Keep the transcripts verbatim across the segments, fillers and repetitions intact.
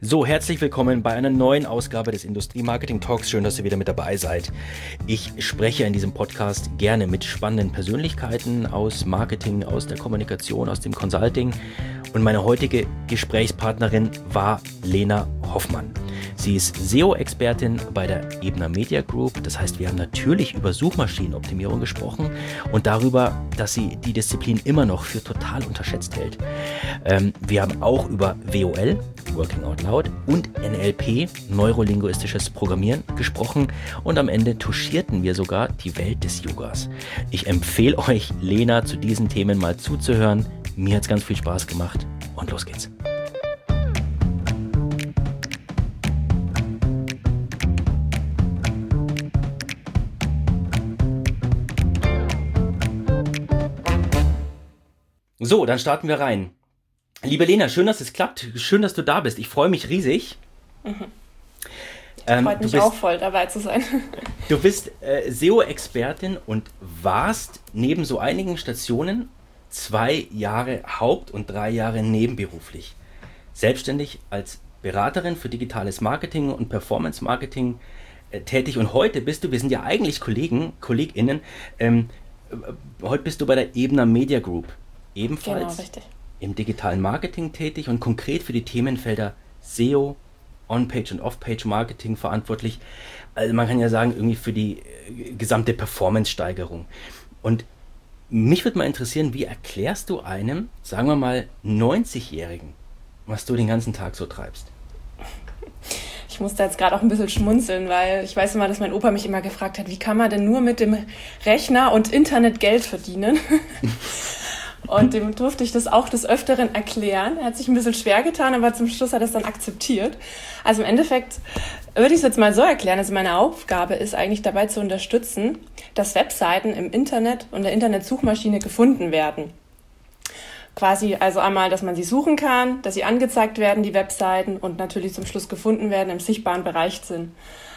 So, herzlich willkommen bei einer neuen Ausgabe des Industrie-Marketing Talks. Schön, dass ihr wieder mit dabei seid. Ich spreche in diesem Podcast gerne mit spannenden Persönlichkeiten aus Marketing, aus der Kommunikation, aus dem Consulting. Und meine heutige Gesprächspartnerin war Lena Hoffmann. Sie ist S E O-Expertin bei der Ebner Media Group. Das heißt, wir haben natürlich über Suchmaschinenoptimierung gesprochen und darüber, dass sie die Disziplin immer noch für total unterschätzt hält. Ähm, wir haben auch über W O L, Working Out Loud, und N L P, neurolinguistisches Programmieren, gesprochen und am Ende touchierten wir sogar die Welt des Yogas. Ich empfehle euch, Lena zu diesen Themen mal zuzuhören. Mir hat es ganz viel Spaß gemacht und los geht's. So, dann starten wir rein. Liebe Lena, schön, dass es klappt. Schön, dass du da bist. Ich freue mich riesig. Mhm. Ähm, Freut mich bist, auch voll, dabei zu sein. Du bist äh, S E O-Expertin und warst neben so einigen Stationen zwei Jahre haupt- und drei Jahre nebenberuflich selbstständig als Beraterin für digitales Marketing und Performance-Marketing äh, tätig. Und heute bist du, wir sind ja eigentlich Kollegen, KollegInnen, ähm, äh, heute bist du bei der Ebner Media Group ebenfalls Genau, richtig. im digitalen Marketing tätig und konkret für die Themenfelder S E O, On-Page und Off-Page-Marketing verantwortlich. Also man kann ja sagen, irgendwie für die äh, gesamte Performance-Steigerung. Und mich würde mal interessieren, wie erklärst du einem, sagen wir mal, neunzigjährigen, was du den ganzen Tag so treibst? Ich musste jetzt gerade auch ein bisschen schmunzeln, weil ich weiß immer, dass mein Opa mich immer gefragt hat, wie kann man denn nur mit dem Rechner und Internet Geld verdienen? Und dem durfte ich das auch des Öfteren erklären. Er hat sich ein bisschen schwer getan, aber zum Schluss hat er es dann akzeptiert. Also im Endeffekt würde ich es jetzt mal so erklären, also meine Aufgabe ist eigentlich dabei zu unterstützen, dass Webseiten im Internet und der Internetsuchmaschine gefunden werden. Quasi also einmal, dass man sie suchen kann, dass sie angezeigt werden, die Webseiten, und natürlich zum Schluss gefunden werden, im sichtbaren Bereich sind.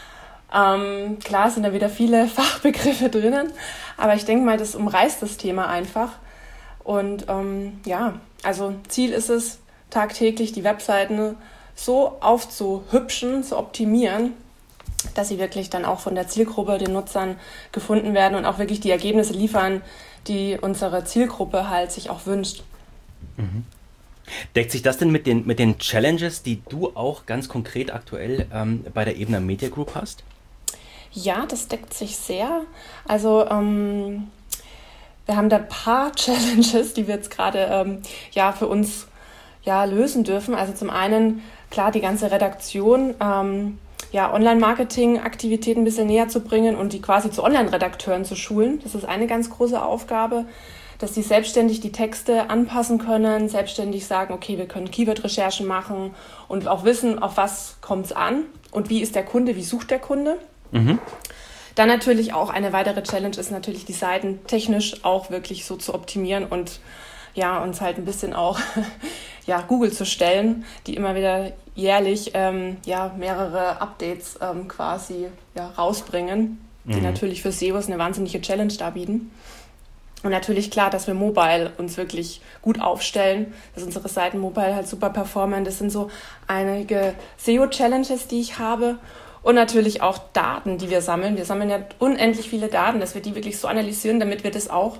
Ähm, klar sind da wieder viele Fachbegriffe drinnen, aber ich denke mal, das umreißt das Thema einfach. Und ähm, ja, also Ziel ist es, tagtäglich die Webseiten so aufzuhübschen, zu optimieren, dass sie wirklich dann auch von der Zielgruppe, den Nutzern, gefunden werden und auch wirklich die Ergebnisse liefern, die unsere Zielgruppe halt sich auch wünscht. Mhm. Deckt sich das denn mit den, mit den Challenges, die du auch ganz konkret aktuell ähm, bei der Ebner Media Group hast? Ja, das deckt sich sehr. Also ähm, wir haben da ein paar Challenges, die wir jetzt gerade ähm, ja, für uns ja, lösen dürfen. Also zum einen, klar, die ganze Redaktion, ähm, ja, Online-Marketing-Aktivitäten ein bisschen näher zu bringen und die quasi zu Online-Redakteuren zu schulen. Das ist eine ganz große Aufgabe, dass sie selbstständig die Texte anpassen können, selbstständig sagen, okay, wir können Keyword-Recherchen machen und auch wissen, auf was kommt es an und wie ist der Kunde, wie sucht der Kunde. Mhm. Dann natürlich auch eine weitere Challenge ist natürlich, die Seiten technisch auch wirklich so zu optimieren und ja, uns halt ein bisschen auch ja, Google zu stellen, die immer wieder jährlich ähm, ja, mehrere Updates ähm, quasi ja, rausbringen, die mhm. natürlich für S E Os eine wahnsinnige Challenge darbieten. Und natürlich klar, dass wir mobile uns wirklich gut aufstellen, dass unsere Seiten mobile halt super performen. Das sind so einige S E O-Challenges, die ich habe. Und natürlich auch Daten, die wir sammeln. Wir sammeln ja unendlich viele Daten, dass wir die wirklich so analysieren, damit wir das auch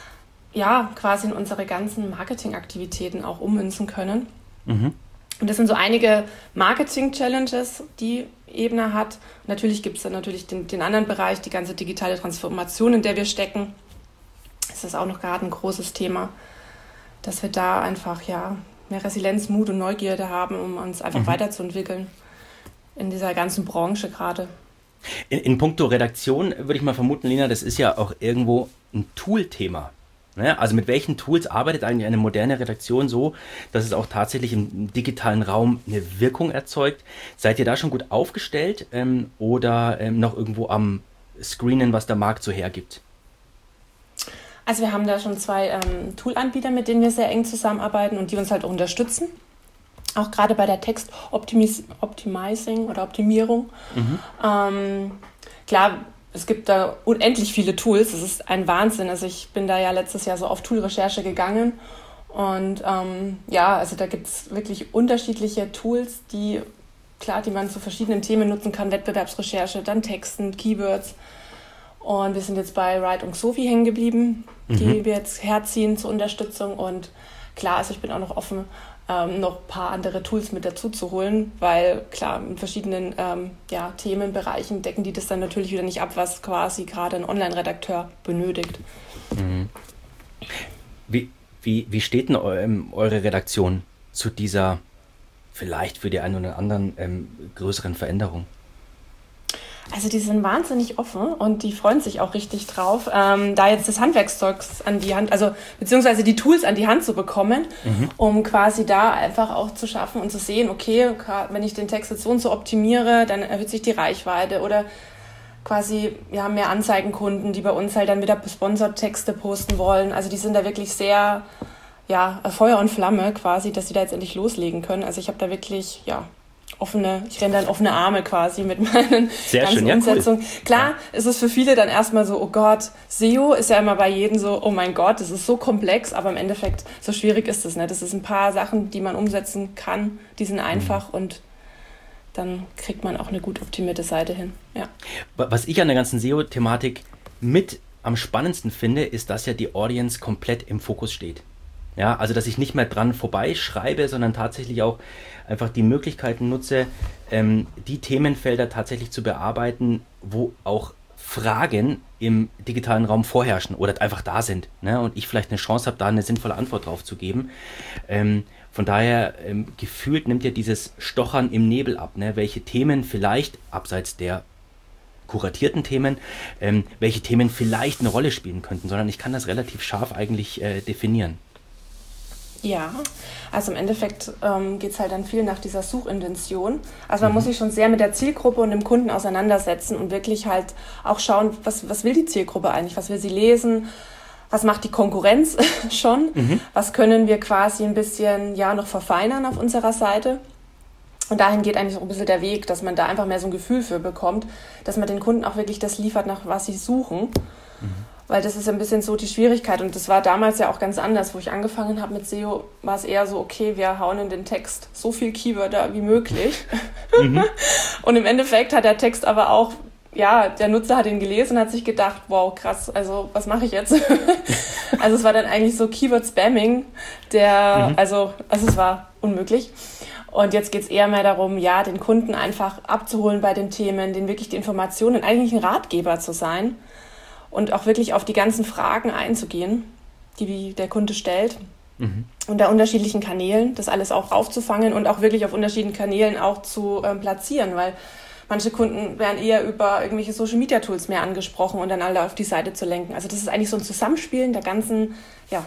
ja, quasi in unsere ganzen Marketingaktivitäten auch ummünzen können. Mhm. Und das sind so einige Marketing-Challenges, die Ebner hat. Und natürlich gibt es dann natürlich den, den anderen Bereich, die ganze digitale Transformation, in der wir stecken. Das ist auch noch gerade ein großes Thema, dass wir da einfach ja, mehr Resilienz, Mut und Neugierde haben, um uns einfach mhm. weiterzuentwickeln. In dieser ganzen Branche gerade. In, in puncto Redaktion würde ich mal vermuten, Lena, das ist ja auch irgendwo ein Tool-Thema. Ne? Also mit welchen Tools arbeitet eigentlich eine moderne Redaktion so, dass es auch tatsächlich im digitalen Raum eine Wirkung erzeugt? Seid ihr da schon gut aufgestellt ähm, oder ähm, noch irgendwo am Screenen, was der Markt so hergibt? Also wir haben da schon zwei ähm, Tool-Anbieter, mit denen wir sehr eng zusammenarbeiten und die uns halt auch unterstützen. Auch gerade bei der Text-Optimizing oder Optimierung. Mhm. Ähm, klar, es gibt da unendlich viele Tools. Es ist ein Wahnsinn. Also ich bin da ja letztes Jahr so auf Tool-Recherche gegangen Und ähm, ja, also da gibt es wirklich unterschiedliche Tools, die, klar, die man zu verschiedenen Themen nutzen kann, Wettbewerbsrecherche, dann Texten, Keywords. Und wir sind jetzt bei Write und Sophie hängen geblieben, die mhm. wir jetzt herziehen zur Unterstützung. Und klar, also ich bin auch noch offen, ähm, noch ein paar andere Tools mit dazu zu holen, weil klar, in verschiedenen ähm, ja, Themenbereichen decken die das dann natürlich wieder nicht ab, was quasi gerade ein Online-Redakteur benötigt. Mhm. Wie, wie, wie steht denn eu- eure Redaktion zu dieser vielleicht für die einen oder anderen ähm, größeren Veränderung? Also die sind wahnsinnig offen und die freuen sich auch richtig drauf, ähm, da jetzt das Handwerkszeug an die Hand, also beziehungsweise die Tools an die Hand zu bekommen, mhm. um quasi da einfach auch zu schaffen und zu sehen, okay, wenn ich den Text jetzt so und so optimiere, dann erhöht sich die Reichweite oder quasi, wir haben mehr Anzeigenkunden, die bei uns halt dann wieder Sponsored-Texte posten wollen. Also die sind da wirklich sehr, ja, Feuer und Flamme quasi, dass sie da jetzt endlich loslegen können. Also ich habe da wirklich, ja, offene, ich renne dann offene Arme quasi mit meinen Sehr ganzen schön, ja, Umsetzungen. cool. Klar, ja. ist es für viele dann erstmal so, oh Gott, S E O ist ja immer bei jedem so, oh mein Gott, das ist so komplex, aber im Endeffekt, so schwierig ist es nicht. Das ist ein paar Sachen, die man umsetzen kann, die sind einfach mhm. und dann kriegt man auch eine gut optimierte Seite hin. Ja. Was ich an der ganzen S E O-Thematik mit am spannendsten finde, ist, dass ja die Audience komplett im Fokus steht. Ja, also dass ich nicht mehr dran vorbeischreibe, sondern tatsächlich auch einfach die Möglichkeiten nutze, ähm, die Themenfelder tatsächlich zu bearbeiten, wo auch Fragen im digitalen Raum vorherrschen oder einfach da sind, ne? Und ich vielleicht eine Chance habe, da eine sinnvolle Antwort drauf zu geben. Ähm, von daher ähm, gefühlt nimmt ja dieses Stochern im Nebel ab, ne? Welche Themen vielleicht abseits der kuratierten Themen, ähm, welche Themen vielleicht eine Rolle spielen könnten, sondern ich kann das relativ scharf eigentlich äh, definieren. Ja, also im Endeffekt ähm, geht es halt dann viel nach dieser Suchintention. Also man mhm. muss sich schon sehr mit der Zielgruppe und dem Kunden auseinandersetzen und wirklich halt auch schauen, was, was will die Zielgruppe eigentlich, was will sie lesen, was macht die Konkurrenz schon, mhm. was können wir quasi ein bisschen ja noch verfeinern auf unserer Seite. Und dahin geht eigentlich auch ein bisschen der Weg, dass man da einfach mehr so ein Gefühl für bekommt, dass man den Kunden auch wirklich das liefert, nach was sie suchen. Mhm. Weil das ist ein bisschen so die Schwierigkeit und das war damals ja auch ganz anders, wo ich angefangen habe mit S E O, war es eher so, okay, wir hauen in den Text so viel Keywörter wie möglich mhm. und im Endeffekt hat der Text aber auch, ja, der Nutzer hat ihn gelesen und hat sich gedacht, wow, krass, also was mache ich jetzt? Also es war dann eigentlich so Keyword-Spamming, der, mhm. also, also es war unmöglich. Und jetzt geht es eher mehr darum, ja, den Kunden einfach abzuholen bei den Themen, den wirklich die Informationen, eigentlich ein Ratgeber zu sein. Und auch wirklich auf die ganzen Fragen einzugehen, die der Kunde stellt. Mhm. Unter unterschiedlichen Kanälen, das alles auch aufzufangen und auch wirklich auf unterschiedlichen Kanälen auch zu ähm, platzieren, weil manche Kunden werden eher über irgendwelche Social-Media-Tools mehr angesprochen und dann alle auf die Seite zu lenken. Also das ist eigentlich so ein Zusammenspielen der ganzen ja,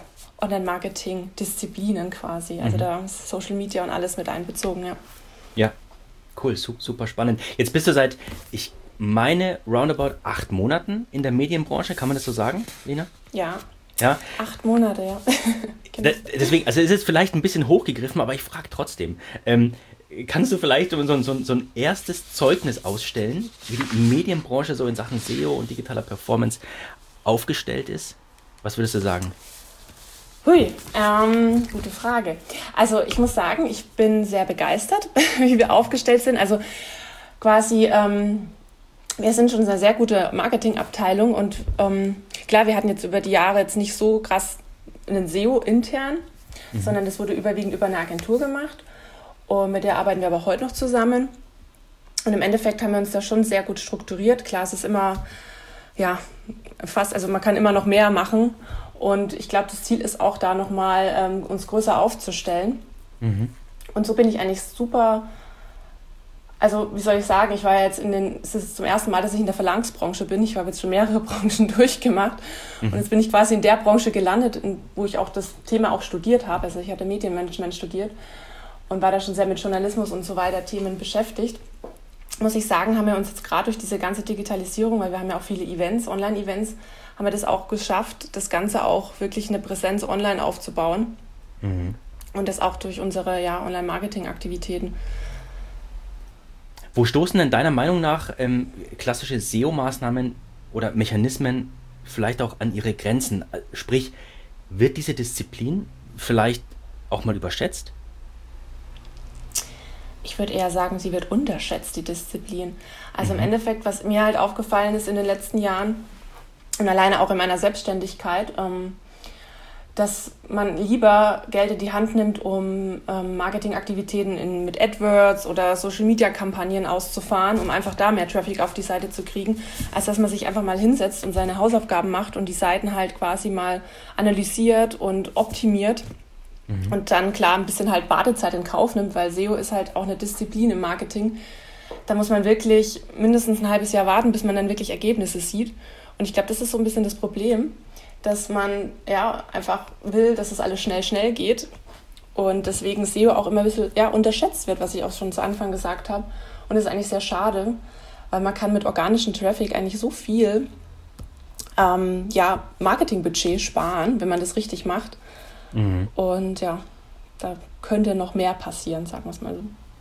Online-Marketing-Disziplinen quasi. Also mhm. da ist Social Media und alles mit einbezogen, ja. Ja, cool, super spannend. Jetzt bist du seit, ich meine, roundabout acht Monaten in der Medienbranche, kann man das so sagen, Lena? Ja. Ja. Acht Monate, ja. Genau. Deswegen, also es ist vielleicht ein bisschen hochgegriffen, aber ich frage trotzdem. Ähm, kannst du vielleicht so, so, so ein erstes Zeugnis ausstellen, wie die Medienbranche so in Sachen S E O und digitaler Performance aufgestellt ist? Was würdest du sagen? Hui, ähm, gute Frage. Also ich muss sagen, ich bin sehr begeistert, wie wir aufgestellt sind. Also quasi... Ähm, Wir sind schon eine sehr gute Marketingabteilung und ähm, klar, wir hatten jetzt über die Jahre jetzt nicht so krass einen S E O intern, mhm. sondern das wurde überwiegend über eine Agentur gemacht und mit der arbeiten wir aber heute noch zusammen. Und im Endeffekt haben wir uns da schon sehr gut strukturiert. Klar, es ist immer, ja, fast, also man kann immer noch mehr machen und ich glaube, das Ziel ist auch da nochmal, ähm, uns größer aufzustellen. Mhm. Und so bin ich eigentlich super... Also, wie soll ich sagen, ich war ja jetzt in den, es ist zum ersten Mal, dass ich in der Verlagsbranche bin. Ich habe jetzt schon mehrere Branchen durchgemacht. Mhm. Und jetzt bin ich quasi in der Branche gelandet, wo ich auch das Thema auch studiert habe. Also ich hatte Medienmanagement studiert und war da schon sehr mit Journalismus und so weiter Themen beschäftigt. Muss ich sagen, haben wir uns jetzt gerade durch diese ganze Digitalisierung, weil wir haben ja auch viele Events, Online-Events, haben wir das auch geschafft, das Ganze auch wirklich eine Präsenz online aufzubauen. Mhm. Und das auch durch unsere ja, Online-Marketing-Aktivitäten. Wo stoßen denn deiner Meinung nach ähm, klassische S E O-Maßnahmen oder Mechanismen vielleicht auch an ihre Grenzen? Sprich, wird diese Disziplin vielleicht auch mal überschätzt? Ich würde eher sagen, sie wird unterschätzt, die Disziplin. Also mhm. im Endeffekt, was mir halt aufgefallen ist in den letzten Jahren und alleine auch in meiner Selbstständigkeit, ähm, dass man lieber Geld in die Hand nimmt, um ähm, Marketingaktivitäten in, mit AdWords oder Social-Media-Kampagnen auszufahren, um einfach da mehr Traffic auf die Seite zu kriegen, als dass man sich einfach mal hinsetzt und seine Hausaufgaben macht und die Seiten halt quasi mal analysiert und optimiert mhm. und dann klar ein bisschen halt Wartezeit in Kauf nimmt, weil S E O ist halt auch eine Disziplin im Marketing. Da muss man wirklich mindestens ein halbes Jahr warten, bis man dann wirklich Ergebnisse sieht. Und ich glaube, das ist so ein bisschen das Problem, dass man ja einfach will, dass es alles schnell, schnell geht und deswegen S E O auch immer ein bisschen ja, unterschätzt wird, was ich auch schon zu Anfang gesagt habe. Und das ist eigentlich sehr schade, weil man kann mit organischem Traffic eigentlich so viel ähm, ja, Marketingbudget sparen, wenn man das richtig macht. Mhm. Und ja, da könnte noch mehr passieren, sagen wir es mal so.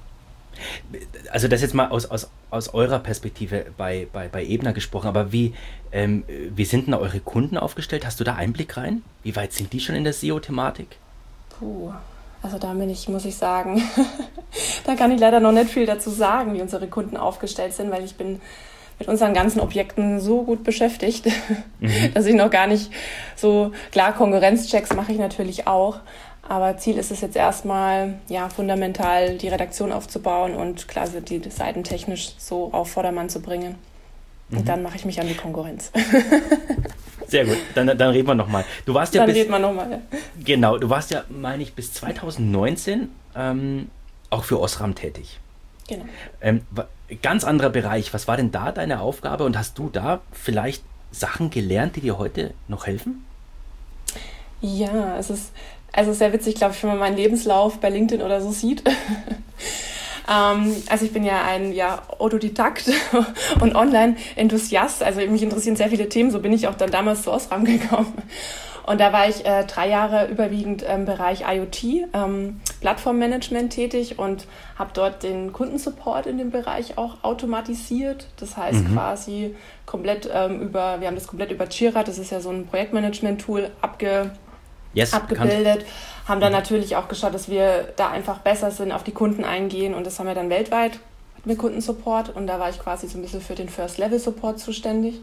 Also das jetzt mal aus, aus, aus eurer Perspektive bei, bei, bei Ebner gesprochen, aber wie, ähm, wie sind denn eure Kunden aufgestellt? Hast du da Einblick rein? Wie weit sind die schon in der S E O-Thematik? Puh, also da bin ich, muss ich sagen, da kann ich leider noch nicht viel dazu sagen, wie unsere Kunden aufgestellt sind, weil ich bin mit unseren ganzen Objekten so gut beschäftigt, mhm. dass ich noch gar nicht so, klar, Konkurrenzchecks mache ich natürlich auch, aber Ziel ist es jetzt erstmal, ja, fundamental die Redaktion aufzubauen und klar, die Seiten technisch so auf Vordermann zu bringen. Und mhm. dann mache ich mich an die Konkurrenz. Sehr gut, dann, dann reden wir nochmal. Du warst ja dann bis, reden wir nochmal, ja. Genau, du warst ja, meine ich, bis zwanzig neunzehn ähm, auch für Osram tätig. Genau. Ähm, ganz anderer Bereich. Was war denn da deine Aufgabe und hast du da vielleicht Sachen gelernt, die dir heute noch helfen? Ja, es ist also sehr witzig, glaube ich, wenn man meinen Lebenslauf bei LinkedIn oder so sieht. ähm, also ich bin ja ein ja, Autodidakt und Online-Enthusiast. Also mich interessieren sehr viele Themen. So bin ich auch dann damals zu Osram gekommen. Und da war ich äh, drei Jahre überwiegend im Bereich IoT, ähm, Plattformmanagement tätig und habe dort den Kundensupport in dem Bereich auch automatisiert. Das heißt mhm. quasi komplett ähm, über, wir haben das komplett über Jira, das ist ja so ein Projektmanagement-Tool, abge, yes, abgebildet. Bekannt. Haben dann mhm. natürlich auch geschaut, dass wir da einfach besser sind, auf die Kunden eingehen und das haben wir dann weltweit mit Kundensupport und da war ich quasi so ein bisschen für den First-Level-Support zuständig.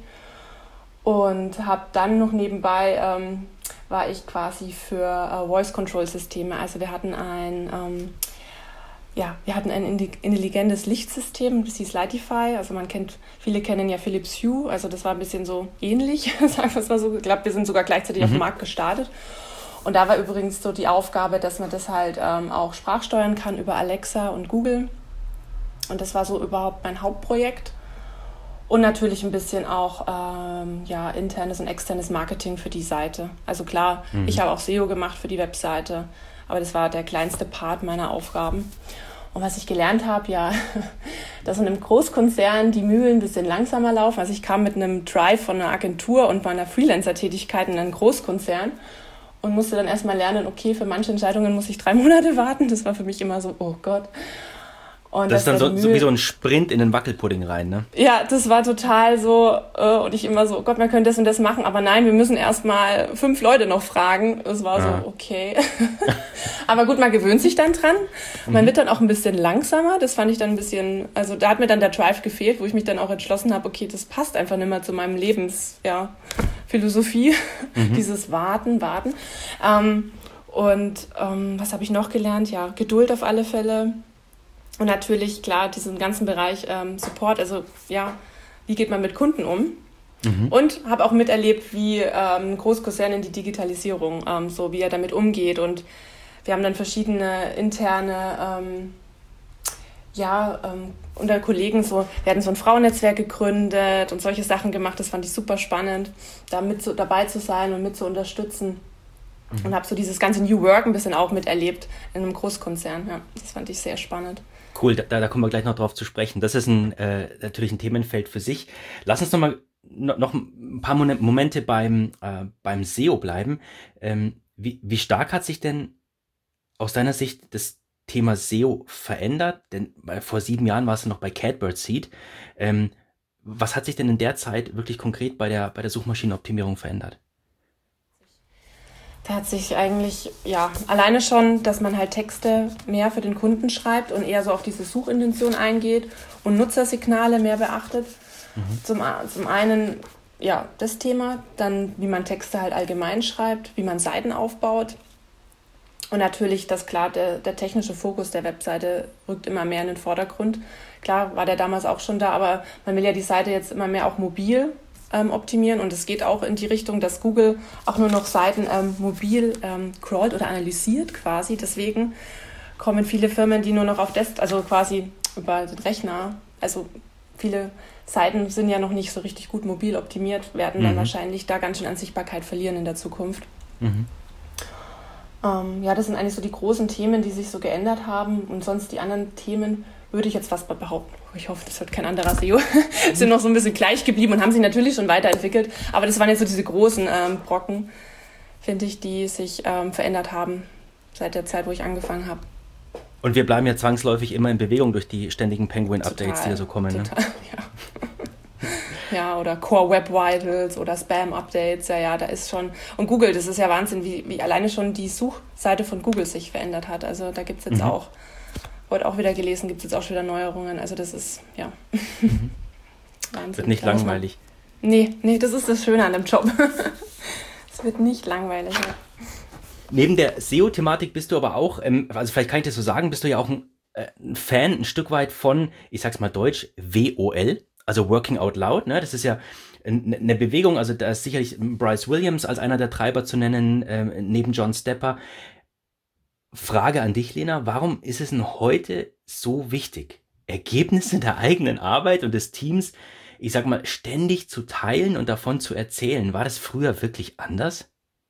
Und habe dann noch nebenbei, ähm, war ich quasi für äh, Voice-Control-Systeme. Also wir hatten ein, ähm, ja, wir hatten ein intelligentes Lichtsystem, das hieß Lightify. Also man kennt, viele kennen ja Philips Hue, also das war ein bisschen so ähnlich, sagen wir es mal so. Ich glaube, wir sind sogar gleichzeitig mhm. auf dem Markt gestartet. Und da war übrigens so die Aufgabe, dass man das halt ähm, auch sprachsteuern kann über Alexa und Google. Und das war so überhaupt mein Hauptprojekt. Und natürlich ein bisschen auch ähm, ja, internes und externes Marketing für die Seite. Also klar, mhm. ich habe auch S E O gemacht für die Webseite, aber das war der kleinste Part meiner Aufgaben. Und was ich gelernt habe, ja, dass in einem Großkonzern die Mühlen ein bisschen langsamer laufen. Also ich kam mit einem Drive von einer Agentur und meiner Freelancer-Tätigkeit in einen Großkonzern und musste dann erstmal lernen, okay, für manche Entscheidungen muss ich drei Monate warten. Das war für mich immer so, oh Gott. Und das, das ist dann so, so wie so ein Sprint in den Wackelpudding rein, ne? Ja, das war total so, äh, und ich immer so, oh Gott, man könnte das und das machen, aber nein, wir müssen erst mal fünf Leute noch fragen. Das war ja. so, okay. Aber gut, man gewöhnt sich dann dran. Man mhm. wird dann auch ein bisschen langsamer. Das fand ich dann ein bisschen, also da hat mir dann der Drive gefehlt, wo ich mich dann auch entschlossen habe, okay, das passt einfach nicht mehr zu meinem Lebens, ja, Philosophie, mhm. dieses Warten, Warten. Ähm, und ähm, was habe ich noch gelernt? Ja, Geduld auf alle Fälle. Und natürlich, klar, diesen ganzen Bereich ähm, Support, also ja, wie geht man mit Kunden um? Mhm. Und habe auch miterlebt, wie ähm, ein Großkonzern in die Digitalisierung, ähm, so wie er damit umgeht. Und wir haben dann verschiedene interne, ähm, ja, ähm, unter Kollegen so, wir hatten so ein Frauennetzwerk gegründet und solche Sachen gemacht. Das fand ich super spannend, da mit so dabei zu sein und mit zu unterstützen. Mhm. Und habe so dieses ganze New Work ein bisschen auch miterlebt in einem Großkonzern. Ja, das fand ich sehr spannend. Cool, da, da kommen wir gleich noch drauf zu sprechen. Das ist ein, äh, natürlich ein Themenfeld für sich. Lass uns noch mal no, noch ein paar Momente beim, äh, beim S E O bleiben. Ähm, wie, wie stark hat sich denn aus deiner Sicht das Thema S E O verändert? Denn äh, vor sieben Jahren warst du noch bei Catbird Seed. Ähm, was hat sich denn in der Zeit wirklich konkret bei der, bei der Suchmaschinenoptimierung verändert? Da hat sich eigentlich, ja, alleine schon, dass man halt Texte mehr für den Kunden schreibt und eher so auf diese Suchintention eingeht und Nutzersignale mehr beachtet. Mhm. Zum, zum einen, ja, das Thema, dann wie man Texte halt allgemein schreibt, wie man Seiten aufbaut. Und natürlich, dass klar, der, der technische Fokus der Webseite rückt immer mehr in den Vordergrund. Klar war der damals auch schon da, aber man will ja die Seite jetzt immer mehr auch mobil ähm, optimieren. Und es geht auch in die Richtung, dass Google auch nur noch Seiten ähm, mobil ähm, crawlt oder analysiert quasi. Deswegen kommen viele Firmen, die nur noch auf Desktop, also quasi über den Rechner, also viele Seiten sind ja noch nicht so richtig gut mobil optimiert, werden mhm. dann wahrscheinlich da ganz schön an Sichtbarkeit verlieren in der Zukunft. Mhm. Ähm, ja, das sind eigentlich so die großen Themen, die sich so geändert haben. Und sonst die anderen Themen würde ich jetzt fast mal behaupten. Ich hoffe, das hört kein anderer S E O. Mhm. Sind noch so ein bisschen gleich geblieben und haben sich natürlich schon weiterentwickelt. Aber das waren jetzt so diese großen ähm, Brocken, finde ich, die sich ähm, verändert haben seit der Zeit, wo ich angefangen habe. Und wir bleiben ja zwangsläufig immer in Bewegung durch die ständigen Penguin-Updates, die da so kommen. Total, ne? Ja. Ja, oder Core Web Vitals oder Spam-Updates, ja, ja, da ist schon... Und Google, das ist ja Wahnsinn, wie, wie alleine schon die Suchseite von Google sich verändert hat. Also da gibt es jetzt mhm. auch, heute auch wieder gelesen, gibt es jetzt auch schon wieder Neuerungen. Also das ist, ja, mhm. Wahnsinn. Wird nicht langweilig. Nee, nee, das ist das Schöne an dem Job. Es wird nicht langweilig. Ja. Neben der S E O-Thematik bist du aber auch, ähm, also vielleicht kann ich das so sagen, bist du ja auch ein, äh, ein Fan ein Stück weit von, ich sag's mal deutsch, W O L. Also Working Out Loud, ne? Das ist ja eine Bewegung, also da ist sicherlich Bryce Williams als einer der Treiber zu nennen, ähm, neben John Stepper. Frage an dich, Lena, warum ist es denn heute so wichtig, Ergebnisse der eigenen Arbeit und des Teams, ich sag mal, ständig zu teilen und davon zu erzählen? War das früher wirklich anders?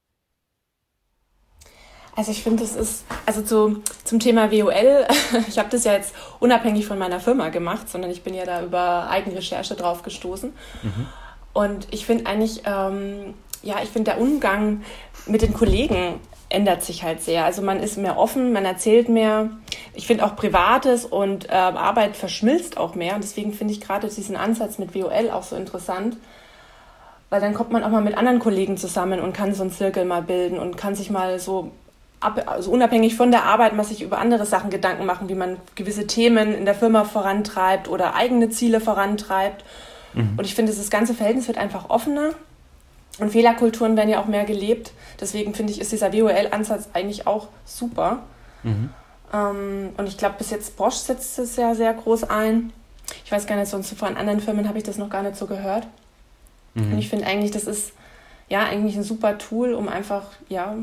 Also ich finde, das ist, also zu, zum Thema W O L, ich habe das ja jetzt unabhängig von meiner Firma gemacht, sondern ich bin ja da über Eigenrecherche drauf gestoßen. Mhm. Und ich finde eigentlich, ähm, ja, ich finde der Umgang mit den Kollegen ändert sich halt sehr. Also man ist mehr offen, man erzählt mehr. Ich finde auch Privates und äh, Arbeit verschmilzt auch mehr. Und deswegen finde ich gerade diesen Ansatz mit W O L auch so interessant. Weil dann kommt man auch mal mit anderen Kollegen zusammen und kann so einen Zirkel mal bilden und kann sich mal so also unabhängig von der Arbeit mal sich über andere Sachen Gedanken machen, wie man gewisse Themen in der Firma vorantreibt oder eigene Ziele vorantreibt. Mhm. Und ich finde, das ganze Verhältnis wird einfach offener und Fehlerkulturen werden ja auch mehr gelebt. Deswegen finde ich, ist dieser W O L-Ansatz eigentlich auch super. Mhm. Ähm, und ich glaube, bis jetzt Bosch setzt es ja sehr groß ein. Ich weiß gar nicht, sonst von anderen Firmen habe ich das noch gar nicht so gehört. Mhm. Und ich finde eigentlich, das ist ja eigentlich ein super Tool, um einfach, ja,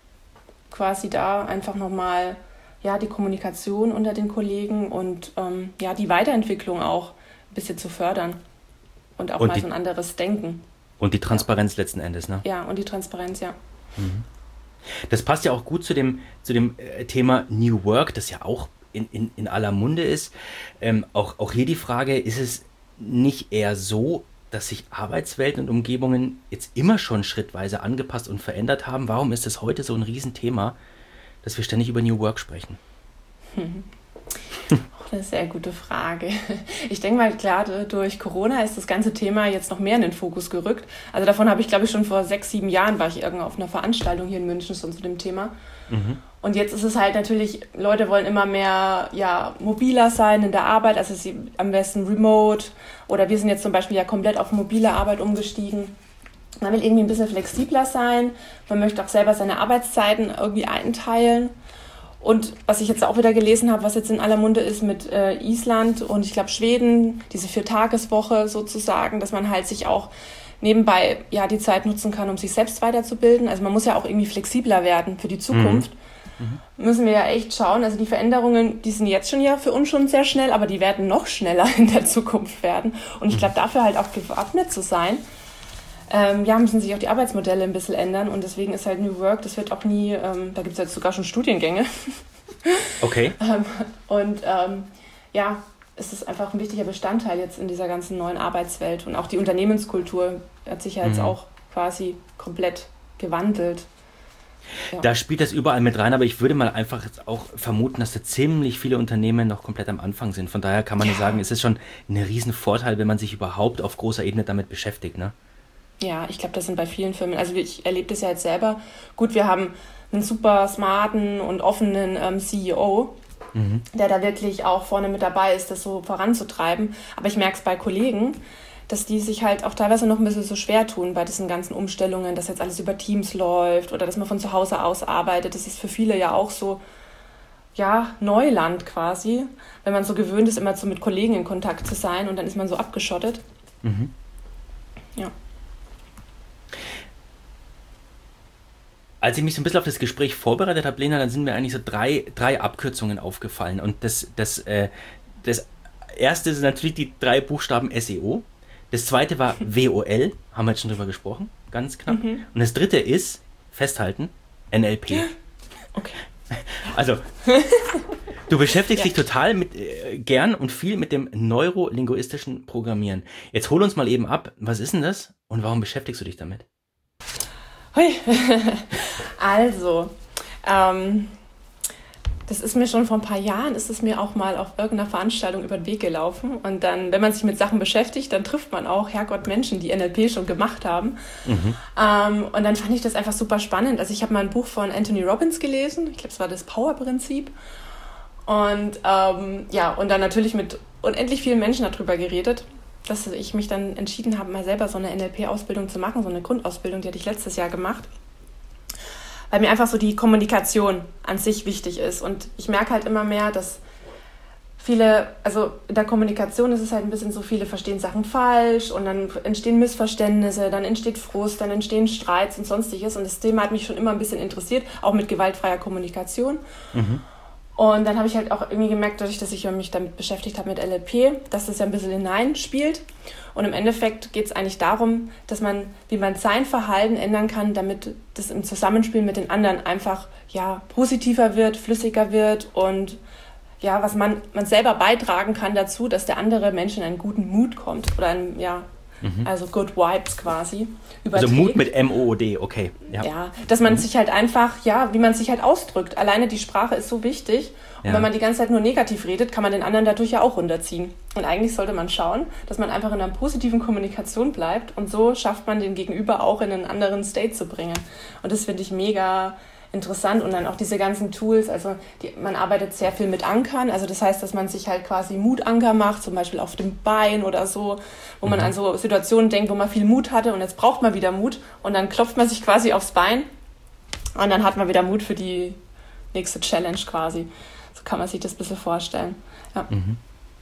quasi da einfach nochmal ja, die Kommunikation unter den Kollegen und ähm, ja, die Weiterentwicklung auch ein bisschen zu fördern und auch und mal die, so ein anderes Denken. Und die Transparenz ja. letzten Endes, ne? Ja, und die Transparenz, ja. Mhm. Das passt ja auch gut zu dem, zu dem äh, Thema New Work, das ja auch in, in, in aller Munde ist. Ähm, auch, auch hier die Frage, ist es nicht eher so, dass sich Arbeitswelten und Umgebungen jetzt immer schon schrittweise angepasst und verändert haben? Warum ist es heute so ein Riesenthema, dass wir ständig über New Work sprechen? Hm. Oh, das ist eine sehr gute Frage. Ich denke mal, klar, durch Corona ist das ganze Thema jetzt noch mehr in den Fokus gerückt. Also davon habe ich, glaube ich, schon vor sechs, sieben Jahren war ich irgendwo auf einer Veranstaltung hier in München schon zu dem Thema. Mhm. Und jetzt ist es halt natürlich, Leute wollen immer mehr ja, mobiler sein in der Arbeit, also sie am besten remote oder wir sind jetzt zum Beispiel ja komplett auf mobile Arbeit umgestiegen. Man will irgendwie ein bisschen flexibler sein, man möchte auch selber seine Arbeitszeiten irgendwie einteilen. Und was ich jetzt auch wieder gelesen habe, was jetzt in aller Munde ist mit äh, Island und ich glaube Schweden, diese Viertageswoche sozusagen, dass man halt sich auch nebenbei ja die Zeit nutzen kann, um sich selbst weiterzubilden. Also man muss ja auch irgendwie flexibler werden für die Zukunft. Mhm. Mhm. Müssen wir ja echt schauen. Also die Veränderungen, die sind jetzt schon ja für uns schon sehr schnell, aber die werden noch schneller in der Zukunft werden. Und ich glaube, dafür halt auch gewappnet zu sein, ähm, ja, müssen sich auch die Arbeitsmodelle ein bisschen ändern. Und deswegen ist halt New Work, das wird auch nie, ähm, da gibt es jetzt sogar schon Studiengänge. Okay. ähm, und ähm, ja, es ist einfach ein wichtiger Bestandteil jetzt in dieser ganzen neuen Arbeitswelt. Und auch die Unternehmenskultur hat sich ja jetzt mhm. auch quasi komplett gewandelt. Ja. Da spielt das überall mit rein, aber ich würde mal einfach jetzt auch vermuten, dass da ziemlich viele Unternehmen noch komplett am Anfang sind. Von daher kann man ja sagen, es ist schon ein riesen Vorteil, wenn man sich überhaupt auf großer Ebene damit beschäftigt, ne? Ja, ich glaube, das sind bei vielen Firmen, also ich erlebe das ja jetzt selber. Gut, wir haben einen super smarten und offenen ähm, C E O, mhm. der da wirklich auch vorne mit dabei ist, das so voranzutreiben. Aber ich merke es bei Kollegen, dass die sich halt auch teilweise noch ein bisschen so schwer tun bei diesen ganzen Umstellungen, dass jetzt alles über Teams läuft oder dass man von zu Hause aus arbeitet. Das ist für viele ja auch so, ja, Neuland quasi, wenn man so gewöhnt ist, immer so mit Kollegen in Kontakt zu sein und dann ist man so abgeschottet. Mhm. Ja. Als ich mich so ein bisschen auf das Gespräch vorbereitet habe, Lena, dann sind mir eigentlich so drei, drei Abkürzungen aufgefallen. Und das, das, äh, das erste sind natürlich die drei Buchstaben S E O. Das zweite war W O L, haben wir jetzt schon drüber gesprochen, ganz knapp. Mhm. Und das dritte ist, festhalten, N L P. Okay. Also, du beschäftigst ja. dich total mit, äh, gern und viel mit dem neurolinguistischen Programmieren. Jetzt hol uns mal eben ab, was ist denn das und warum beschäftigst du dich damit? Hui. Also, ähm, das ist mir schon vor ein paar Jahren, ist es mir auch mal auf irgendeiner Veranstaltung über den Weg gelaufen. Und dann, wenn man sich mit Sachen beschäftigt, dann trifft man auch, Herrgott, Menschen, die N L P schon gemacht haben. Mhm. Ähm, und dann fand ich das einfach super spannend. Also ich habe mal ein Buch von Anthony Robbins gelesen. Ich glaube, es war das Power-Prinzip. Und ähm, ja, und dann natürlich mit unendlich vielen Menschen darüber geredet, dass ich mich dann entschieden habe, mal selber so eine N L P-Ausbildung zu machen, so eine Grundausbildung, die hatte ich letztes Jahr gemacht, weil mir einfach so die Kommunikation an sich wichtig ist. Und ich merke halt immer mehr, dass viele, also in der Kommunikation ist es halt ein bisschen so, viele verstehen Sachen falsch und dann entstehen Missverständnisse, dann entsteht Frust, dann entstehen Streits und sonstiges. Und das Thema hat mich schon immer ein bisschen interessiert, auch mit gewaltfreier Kommunikation. Mhm. Und dann habe ich halt auch irgendwie gemerkt, dadurch, dass ich mich damit beschäftigt habe mit N L P, dass das ja ein bisschen hineinspielt. Und im Endeffekt geht es eigentlich darum, dass man, wie man sein Verhalten ändern kann, damit das im Zusammenspiel mit den anderen einfach ja, positiver wird, flüssiger wird und ja, was man, man selber beitragen kann dazu, dass der andere Mensch in einen guten Mut kommt oder ein, ja, mhm. also Good Vibes quasi. Überträgt. Also Mut mit M O O D, okay. Ja, ja, dass man mhm. sich halt einfach, ja, wie man sich halt ausdrückt. Alleine die Sprache ist so wichtig. Und ja. wenn man die ganze Zeit nur negativ redet, kann man den anderen dadurch ja auch runterziehen. Und eigentlich sollte man schauen, dass man einfach in einer positiven Kommunikation bleibt. Und so schafft man den Gegenüber auch in einen anderen State zu bringen. Und das finde ich mega interessant. Und dann auch diese ganzen Tools, also die, man arbeitet sehr viel mit Ankern. Also das heißt, dass man sich halt quasi Mutanker macht, zum Beispiel auf dem Bein oder so, wo mhm. man an so Situationen denkt, wo man viel Mut hatte und jetzt braucht man wieder Mut. Und dann klopft man sich quasi aufs Bein und dann hat man wieder Mut für die nächste Challenge quasi. So kann man sich das ein bisschen vorstellen. Ja. Mhm.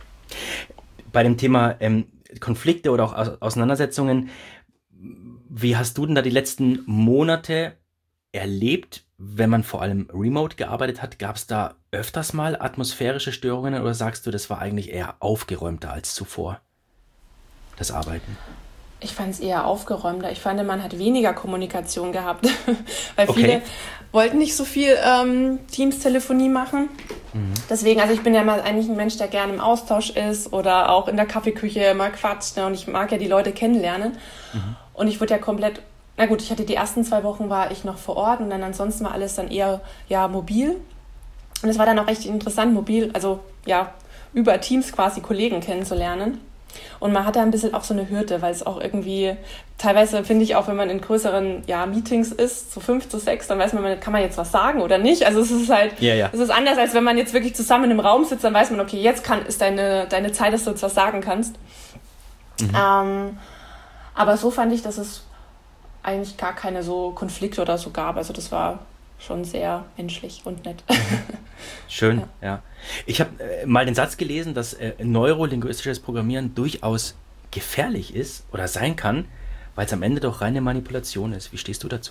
Bei dem Thema ähm, Konflikte oder auch Auseinandersetzungen, wie hast du denn da die letzten Monate erlebt, wenn man vor allem remote gearbeitet hat? Gab es da öfters mal atmosphärische Störungen oder sagst du, das war eigentlich eher aufgeräumter als zuvor, das Arbeiten? Ich fand es eher aufgeräumter. Ich fand, man hat weniger Kommunikation gehabt, weil viele okay. wollten nicht so viel ähm, Teams-Telefonie machen. Mhm. Deswegen, also ich bin ja mal eigentlich ein Mensch, der gerne im Austausch ist oder auch in der Kaffeeküche mal quatscht, ne? Und ich mag ja die Leute kennenlernen. Mhm. Und ich wurde ja komplett, na gut, ich hatte die ersten zwei Wochen war ich noch vor Ort und dann ansonsten war alles dann eher ja mobil. Und es war dann auch echt interessant, mobil, also ja, über Teams quasi Kollegen kennenzulernen. Und man hat da ein bisschen auch so eine Hürde, weil es auch irgendwie, teilweise finde ich auch, wenn man in größeren ja, Meetings ist, so fünf zu sechs, dann weiß man nicht, kann man jetzt was sagen oder nicht. Also es ist halt, ja, ja. es ist anders, als wenn man jetzt wirklich zusammen im Raum sitzt, dann weiß man, okay, jetzt kann, ist deine, deine Zeit, dass du jetzt was sagen kannst. Mhm. Ähm, aber so fand ich, dass es eigentlich gar keine so Konflikte oder so gab. Also das war schon sehr menschlich und nett. Schön, ja. ja. Ich habe äh, mal den Satz gelesen, dass äh, neurolinguistisches Programmieren durchaus gefährlich ist oder sein kann, weil es am Ende doch reine Manipulation ist. Wie stehst du dazu?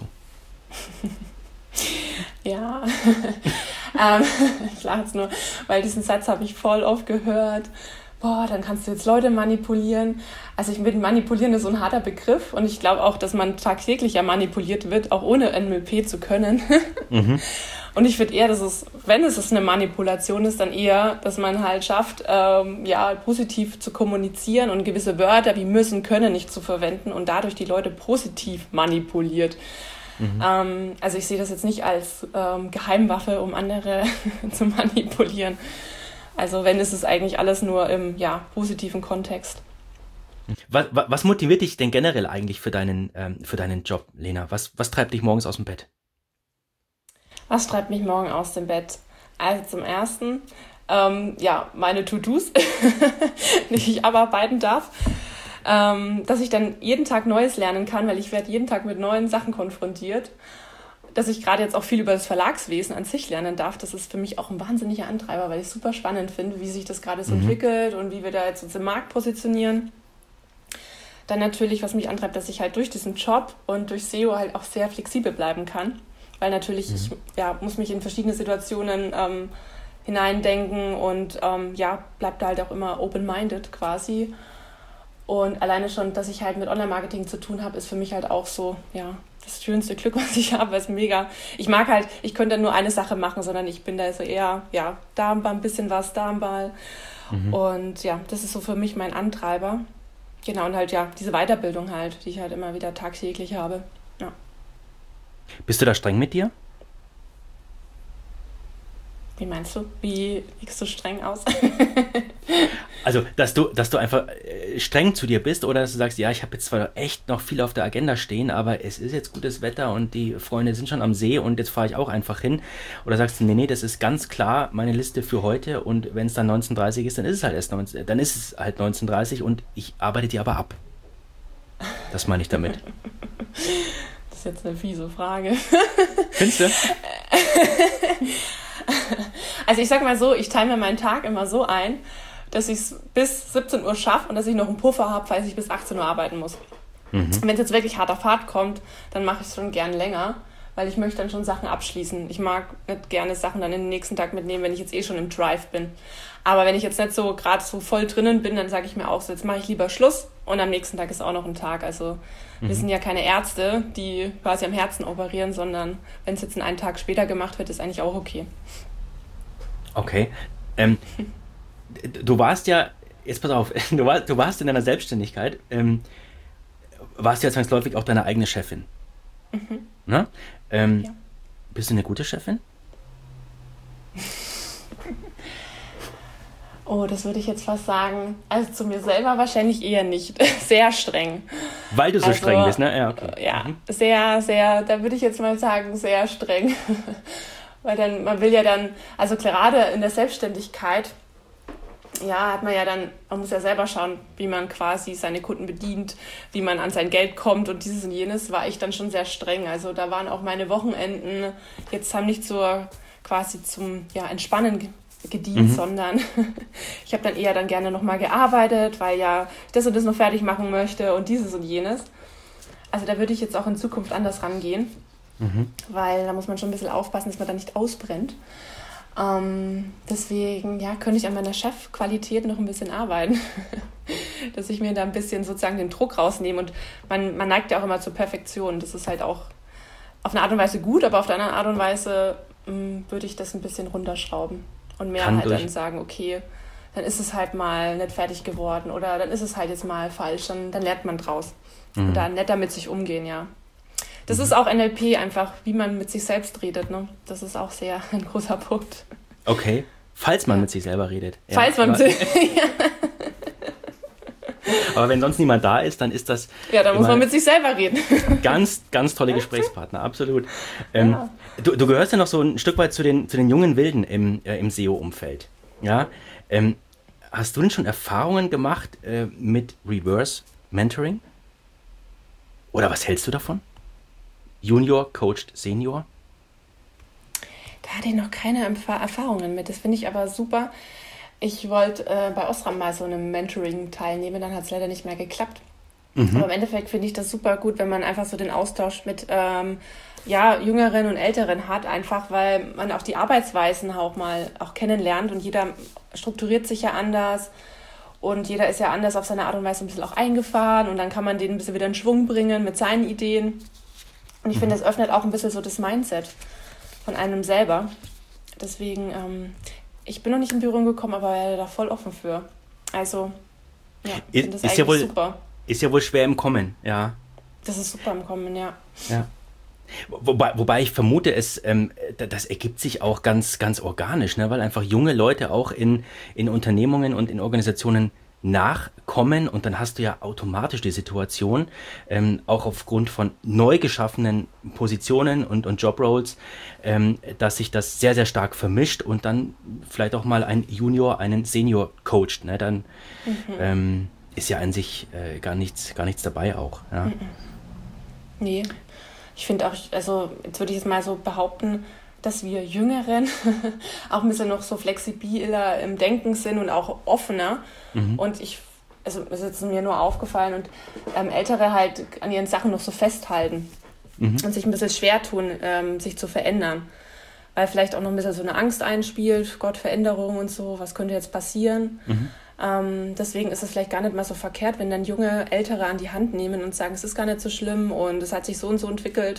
Ja, ähm, ich lache jetzt nur, weil diesen Satz habe ich voll oft gehört. Boah, dann kannst du jetzt Leute manipulieren. Also ich finde, manipulieren ist so ein harter Begriff und ich glaube auch, dass man tagtäglich ja manipuliert wird, auch ohne N L P zu können. Mhm. Und ich finde eher, dass es, wenn es eine Manipulation ist, dann eher, dass man halt schafft, ähm, ja, positiv zu kommunizieren und gewisse Wörter wie müssen, können nicht zu verwenden und dadurch die Leute positiv manipuliert. Mhm. Ähm, also ich sehe das jetzt nicht als ähm, Geheimwaffe, um andere zu manipulieren. Also wenn, ist es eigentlich alles nur im ja, positiven Kontext. Was, was motiviert dich denn generell eigentlich für deinen, ähm, für deinen Job, Lena? Was, was treibt dich morgens aus dem Bett? Was treibt mich morgen aus dem Bett? Also zum Ersten, ähm, ja, meine To-Dos, die ich abarbeiten darf. Ähm, dass ich dann jeden Tag Neues lernen kann, weil ich werde jeden Tag mit neuen Sachen konfrontiert. Dass ich gerade jetzt auch viel über das Verlagswesen an sich lernen darf, das ist für mich auch ein wahnsinniger Antreiber, weil ich es super spannend finde, wie sich das gerade so mhm. entwickelt und wie wir da jetzt uns im Markt positionieren. Dann natürlich, was mich antreibt, dass ich halt durch diesen Job und durch S E O halt auch sehr flexibel bleiben kann, weil natürlich mhm. ich ja, muss mich in verschiedene Situationen ähm, hineindenken und ähm, ja, bleib da halt auch immer open-minded quasi. Und alleine schon, dass ich halt mit Online-Marketing zu tun habe, ist für mich halt auch so, ja, das schönste Glück, was ich habe, ist mega. Ich mag halt, ich könnte nur eine Sache machen, sondern ich bin da so eher, ja, da ein bisschen was, da ein Ball. Mhm. Und ja, das ist so für mich mein Antreiber. Genau, und halt ja, diese Weiterbildung halt, die ich halt immer wieder tagtäglich habe. Ja. Bist du da streng mit dir? Wie meinst du? Wie liegst du streng aus? Also, dass du, dass du einfach streng zu dir bist oder dass du sagst, ja, ich habe jetzt zwar echt noch viel auf der Agenda stehen, aber es ist jetzt gutes Wetter und die Freunde sind schon am See und jetzt fahre ich auch einfach hin. Oder sagst du, nee, nee, das ist ganz klar meine Liste für heute und wenn es dann neunzehn Uhr dreißig ist, dann ist es halt erst neunzehn, dann ist es halt neunzehn Uhr dreißig und ich arbeite die aber ab. Das meine ich damit. Das ist jetzt eine fiese Frage. Findest du? Also ich sag mal so, ich teile mir meinen Tag immer so ein, dass ich es bis siebzehn Uhr schaffe und dass ich noch einen Puffer habe, falls ich bis achtzehn Uhr arbeiten muss. Mhm. Wenn es jetzt wirklich harter Fahrt kommt, dann mache ich es schon gern länger, weil ich möchte dann schon Sachen abschließen. Ich mag nicht gerne Sachen dann in den nächsten Tag mitnehmen, wenn ich jetzt eh schon im Drive bin. Aber wenn ich jetzt nicht so gerade so voll drinnen bin, dann sage ich mir auch so, jetzt mache ich lieber Schluss und am nächsten Tag ist auch noch ein Tag. Also mhm. wir sind ja keine Ärzte, die quasi am Herzen operieren, sondern wenn es jetzt einen Tag später gemacht wird, ist eigentlich auch okay. Okay. Ähm, du warst ja, jetzt pass auf, du, war, du warst in deiner Selbstständigkeit, ähm, warst ja zwangsläufig auch deine eigene Chefin. Mhm. Na? Ähm, ja. Bist du eine gute Chefin? Oh, das würde ich jetzt fast sagen. Also zu mir selber wahrscheinlich eher nicht. Sehr streng. Weil du so also, streng bist, ne? Ja, okay. Ja, mhm. sehr, sehr, da würde ich jetzt mal sagen, sehr streng. Weil dann, man will ja dann, also gerade in der Selbstständigkeit, ja, hat man ja dann, man muss ja selber schauen, wie man quasi seine Kunden bedient, wie man an sein Geld kommt und dieses und jenes war ich dann schon sehr streng. Also da waren auch meine Wochenenden, jetzt haben nicht so quasi zum ja, Entspannen gedient, mhm. sondern ich habe dann eher dann gerne nochmal gearbeitet, weil ja ich das und das noch fertig machen möchte und dieses und jenes. Also da würde ich jetzt auch in Zukunft anders rangehen, mhm. weil da muss man schon ein bisschen aufpassen, dass man da nicht ausbrennt. Ähm, deswegen ja, könnte ich an meiner Chefqualität noch ein bisschen arbeiten, dass ich mir da ein bisschen sozusagen den Druck rausnehme und man, man neigt ja auch immer zur Perfektion. Das ist halt auch auf eine Art und Weise gut, aber auf der anderen Art und Weise mh, würde ich das ein bisschen runterschrauben und mehr Kann halt durch. Dann sagen, okay, dann ist es halt mal nicht fertig geworden oder dann ist es halt jetzt mal falsch, dann, dann lernt man draus mhm. und dann netter mit sich umgehen, ja. Das ist auch N L P einfach, wie man mit sich selbst redet, ne? Das ist auch sehr ein großer Punkt. Okay, falls man ja. mit sich selber redet. Ja, falls man mit sich... Aber wenn sonst niemand da ist, dann ist das... Ja, dann muss man mit sich selber reden. Ganz, ganz tolle Gesprächspartner, absolut. Ähm, ja. du, du gehörst ja noch so ein Stück weit zu den, zu den jungen Wilden im, äh, im S E O-Umfeld. Ja? Ähm, hast du denn schon Erfahrungen gemacht äh, mit Reverse Mentoring? Oder was hältst du davon? Junior coacht Senior? Da hatte ich noch keine Erf- Erfahrungen mit. Das finde ich aber super. Ich wollte äh, bei Osram mal so einem Mentoring teilnehmen, dann hat es leider nicht mehr geklappt. Mhm. Aber im Endeffekt finde ich das super gut, wenn man einfach so den Austausch mit ähm, ja, Jüngeren und Älteren hat, einfach weil man auch die Arbeitsweisen auch mal auch kennenlernt und jeder strukturiert sich ja anders und jeder ist ja anders auf seine Art und Weise ein bisschen auch eingefahren und dann kann man den ein bisschen wieder in Schwung bringen mit seinen Ideen. Und ich finde, das öffnet auch ein bisschen so das Mindset von einem selber. Deswegen, ähm, ich bin noch nicht in Berührung gekommen, aber wäre da voll offen für. Also, ja, ich finde das ist eigentlich ja wohl, super. Ist ja wohl schwer im Kommen, ja. Das ist super im Kommen, ja. Ja. Wobei, wobei ich vermute, es, ähm, das ergibt sich auch ganz, ganz organisch, ne? Weil einfach junge Leute auch in, in Unternehmungen und in Organisationen nachkommen und dann hast du ja automatisch die Situation, ähm, auch aufgrund von neu geschaffenen Positionen und, und Jobroles, ähm, dass sich das sehr, sehr stark vermischt und dann vielleicht auch mal ein Junior einen Senior coacht, ne? Dann mhm. ähm, ist ja an sich äh, gar nichts, gar nichts dabei auch. Ja. Nee, ich finde auch, also jetzt würde ich es mal so behaupten, dass wir Jüngeren auch ein bisschen noch so flexibler im Denken sind und auch offener. Mhm. Und ich, also es ist mir nur aufgefallen und ähm, Ältere halt an ihren Sachen noch so festhalten mhm. und sich ein bisschen schwer tun, ähm, sich zu verändern. Weil vielleicht auch noch ein bisschen so eine Angst einspielt, Gott, Veränderung und so, was könnte jetzt passieren? Mhm. Ähm, deswegen ist es vielleicht gar nicht mal so verkehrt, wenn dann junge Ältere an die Hand nehmen und sagen, es ist gar nicht so schlimm und es hat sich so und so entwickelt.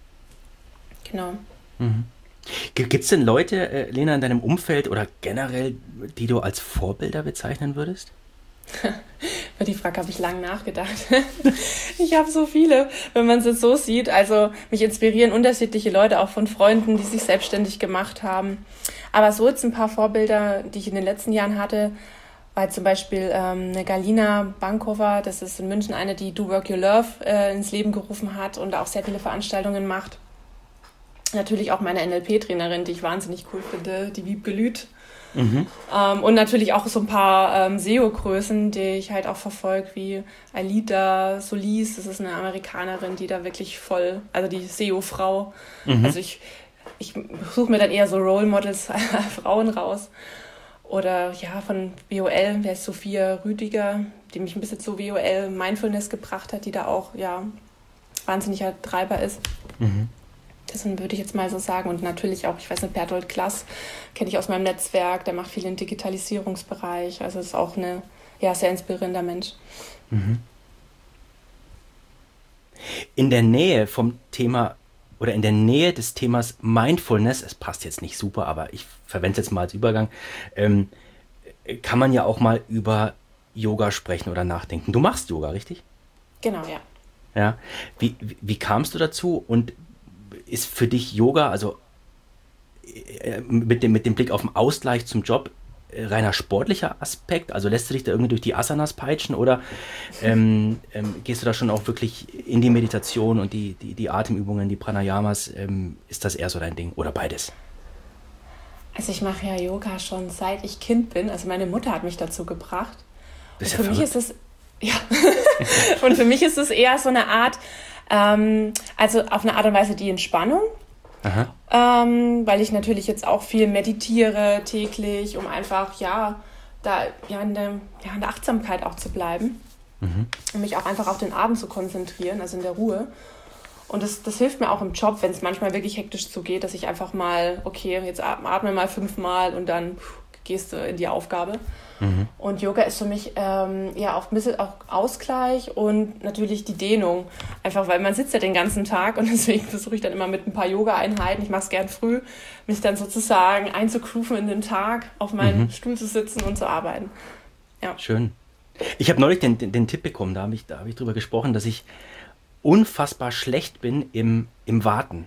Genau. Mhm. Gibt es denn Leute, äh, Lena, in deinem Umfeld oder generell, die du als Vorbilder bezeichnen würdest? Über die Frage habe ich lange nachgedacht. Ich habe so viele, wenn man es jetzt so sieht. Also mich inspirieren unterschiedliche Leute, auch von Freunden, die sich selbstständig gemacht haben. Aber so jetzt ein paar Vorbilder, die ich in den letzten Jahren hatte, war zum Beispiel ähm, eine Galina Bankova, das ist in München eine, die Do Work Your Love äh, ins Leben gerufen hat und auch sehr viele Veranstaltungen macht. Natürlich auch meine N L P-Trainerin, die ich wahnsinnig cool finde, die Wiebke Lüth. Mhm. Ähm, und natürlich auch so ein paar ähm, S E O-Größen, die ich halt auch verfolge, wie Alida Solis, das ist eine Amerikanerin, die da wirklich voll, also die S E O-Frau. Mhm. Also ich, ich suche mir dann eher so Role Models, Frauen raus. Oder ja, von W O L, wer ist Sophia Rüdiger, die mich ein bisschen zu W O L Mindfulness gebracht hat, die da auch ja wahnsinniger Treiber ist. Mhm. Das würde ich jetzt mal so sagen. Und natürlich auch, ich weiß nicht, Bertolt Klass kenne ich aus meinem Netzwerk, der macht viel im Digitalisierungsbereich. Also ist auch ein ja, sehr inspirierender Mensch. Mhm. In der Nähe vom Thema oder in der Nähe des Themas Mindfulness, es passt jetzt nicht super, aber ich verwende es jetzt mal als Übergang, ähm, kann man ja auch mal über Yoga sprechen oder nachdenken. Du machst Yoga, richtig? Genau, ja. Ja. Wie, wie, wie kamst du dazu und ist für dich Yoga, also äh, mit dem, mit dem Blick auf den Ausgleich zum Job, äh, reiner sportlicher Aspekt? Also lässt du dich da irgendwie durch die Asanas peitschen oder ähm, ähm, gehst du da schon auch wirklich in die Meditation und die, die, die Atemübungen, die Pranayamas? Ähm, ist das eher so dein Ding oder beides? Also ich mache ja Yoga schon seit ich Kind bin. Also meine Mutter hat mich dazu gebracht. Das und ist ja für verrückt. mich ist es ja und für mich ist es eher so eine Art, ähm, also auf eine Art und Weise die Entspannung, ähm, weil ich natürlich jetzt auch viel meditiere täglich, um einfach ja da ja in der, ja, in der Achtsamkeit auch zu bleiben, mhm. um mich auch einfach auf den Atem zu konzentrieren, also in der Ruhe. Und das, das hilft mir auch im Job, wenn es manchmal wirklich hektisch zugeht, dass ich einfach mal, okay, jetzt atme mal fünfmal und dann pff, gehst du in die Aufgabe. Mhm. Und Yoga ist für mich ähm, ja auch ein bisschen auch Ausgleich und natürlich die Dehnung. Einfach, weil man sitzt ja den ganzen Tag und deswegen versuche ich dann immer mit ein paar Yoga-Einheiten, ich mache es gern früh, mich dann sozusagen einzugrooven in den Tag, auf meinem mhm. Stuhl zu sitzen und zu arbeiten. Ja. Schön. Ich habe neulich den, den, den Tipp bekommen, da habe ich, da hab ich drüber gesprochen, dass ich unfassbar schlecht bin im, im Warten.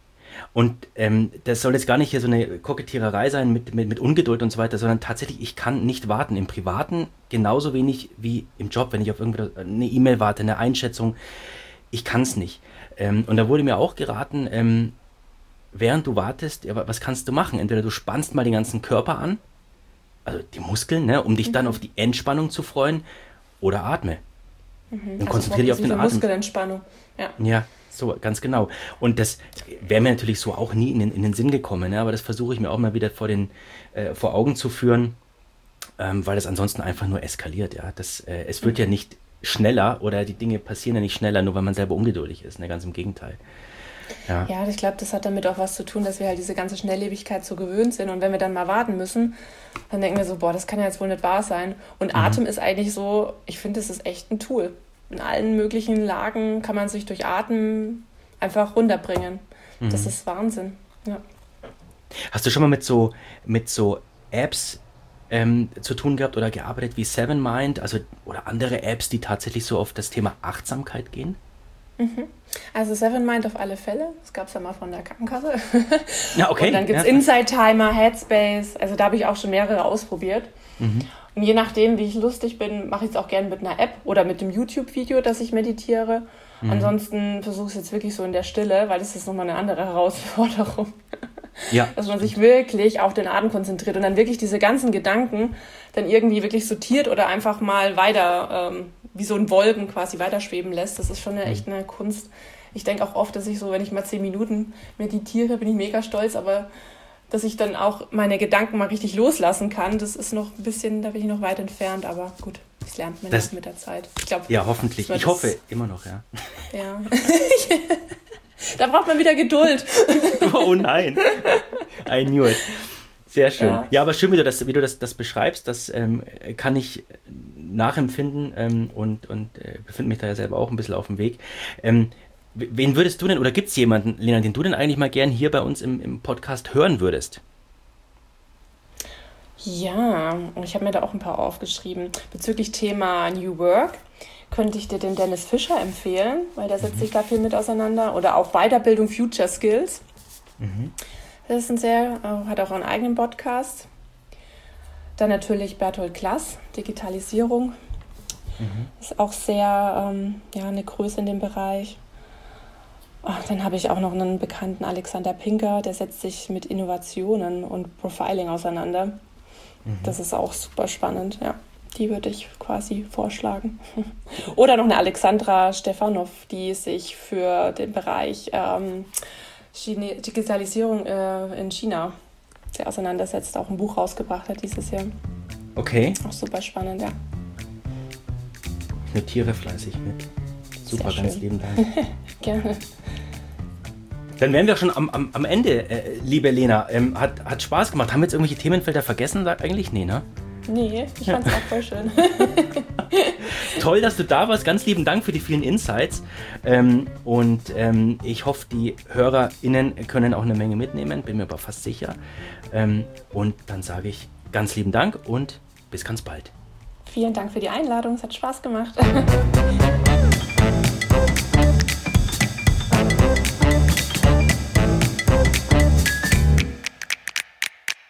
Und ähm, das soll jetzt gar nicht hier so eine Kokettiererei sein mit, mit, mit Ungeduld und so weiter, sondern tatsächlich, ich kann nicht warten. Im Privaten genauso wenig wie im Job, wenn ich auf irgendeine eine E-Mail warte, eine Einschätzung. Ich kann es nicht. Ähm, und da wurde mir auch geraten, ähm, während du wartest, ja, was kannst du machen? Entweder du spannst mal den ganzen Körper an, also die Muskeln, ne, um dich mhm. dann auf die Entspannung zu freuen, oder atme. Mhm. Dann konzentriere dich auf den Atem. Muskelentspannung. Ja. Ja, so, ganz genau. Und das wäre mir natürlich so auch nie in den, in den Sinn gekommen, ne? Aber das versuche ich mir auch mal wieder vor, den, äh, vor Augen zu führen, ähm, weil das ansonsten einfach nur eskaliert. Ja? Das, äh, es wird mhm. ja nicht schneller oder die Dinge passieren ja nicht schneller, nur weil man selber ungeduldig ist, ne? Ganz im Gegenteil. Ja, ja, ich glaube, das hat damit auch was zu tun, dass wir halt diese ganze Schnelllebigkeit so gewöhnt sind. Und wenn wir dann mal warten müssen, dann denken wir so, boah, das kann ja jetzt wohl nicht wahr sein. Und mhm. Atem ist eigentlich so, ich finde, das ist echt ein Tool. In allen möglichen Lagen kann man sich durch Atmen einfach runterbringen. Mhm. Das ist Wahnsinn. Ja. Hast du schon mal mit so, mit so Apps ähm, zu tun gehabt oder gearbeitet wie Seven Mind, also oder andere Apps, die tatsächlich so auf das Thema Achtsamkeit gehen? Mhm. Also Seven Mind auf alle Fälle. Das gab es ja mal von der Krankenkasse. Ja, okay. Und dann gibt es ja. Insight Timer, Headspace. Also da habe ich auch schon mehrere ausprobiert. Mhm. Und je nachdem, wie ich lustig bin, mache ich es auch gerne mit einer App oder mit dem YouTube-Video, dass ich meditiere. Mhm. Ansonsten versuche ich es jetzt wirklich so in der Stille, weil das ist nochmal eine andere Herausforderung. Ja. Dass man sich wirklich auf den Atem konzentriert und dann wirklich diese ganzen Gedanken dann irgendwie wirklich sortiert oder einfach mal weiter, ähm, wie so ein Wolken quasi weiterschweben lässt. Das ist schon eine, echt eine Kunst. Ich denke auch oft, dass ich so, wenn ich mal zehn Minuten meditiere, bin ich mega stolz, aber dass ich dann auch meine Gedanken mal richtig loslassen kann, das ist noch ein bisschen, da bin ich noch weit entfernt, aber gut, das lernt man das, mit der Zeit. Ich glaub, ja, hoffentlich. Ich hoffe immer noch, ja. Ja. Da braucht man wieder Geduld. Oh nein. I knew it. Sehr schön. Ja, ja, aber schön, wie du das, wie du das, das beschreibst. Das ähm, kann ich nachempfinden ähm, und, und äh, befinde mich da ja selber auch ein bisschen auf dem Weg. Ähm, wen würdest du denn, oder gibt es jemanden, Lena, den du denn eigentlich mal gern hier bei uns im, im Podcast hören würdest? Ja, ich habe mir da auch ein paar aufgeschrieben. Bezüglich Thema New Work könnte ich dir den Dennis Fischer empfehlen, weil der setzt mhm. sich da viel mit auseinander. Oder auch Weiterbildung Future Skills. Mhm. Das ist ein sehr, hat auch einen eigenen Podcast. Dann natürlich Bertolt Klass, Digitalisierung. Mhm. Ist auch sehr ähm, ja, eine Größe in dem Bereich. Oh, dann habe ich auch noch einen bekannten Alexander Pinker, der setzt sich mit Innovationen und Profiling auseinander. Mhm. Das ist auch super spannend, ja. Die würde ich quasi vorschlagen. Oder noch eine Alexandra Stefanov, die sich für den Bereich ähm, Chine- Digitalisierung äh, in China sehr auseinandersetzt, auch ein Buch rausgebracht hat dieses Jahr. Okay. Auch super spannend, ja. Ich notiere fleißig mit. Super, ganz lieben Dank. Gerne. Dann wären wir schon am, am, am Ende, äh, liebe Lena. Ähm, hat, hat Spaß gemacht. Haben wir jetzt irgendwelche Themenfelder vergessen? Eigentlich nee, ne? Nee, ich fand's auch voll schön. Toll, dass du da warst. Ganz lieben Dank für die vielen Insights. Ähm, und ähm, ich hoffe, die HörerInnen können auch eine Menge mitnehmen. Bin mir aber fast sicher. Ähm, und dann sage ich ganz lieben Dank und bis ganz bald. Vielen Dank für die Einladung. Es hat Spaß gemacht.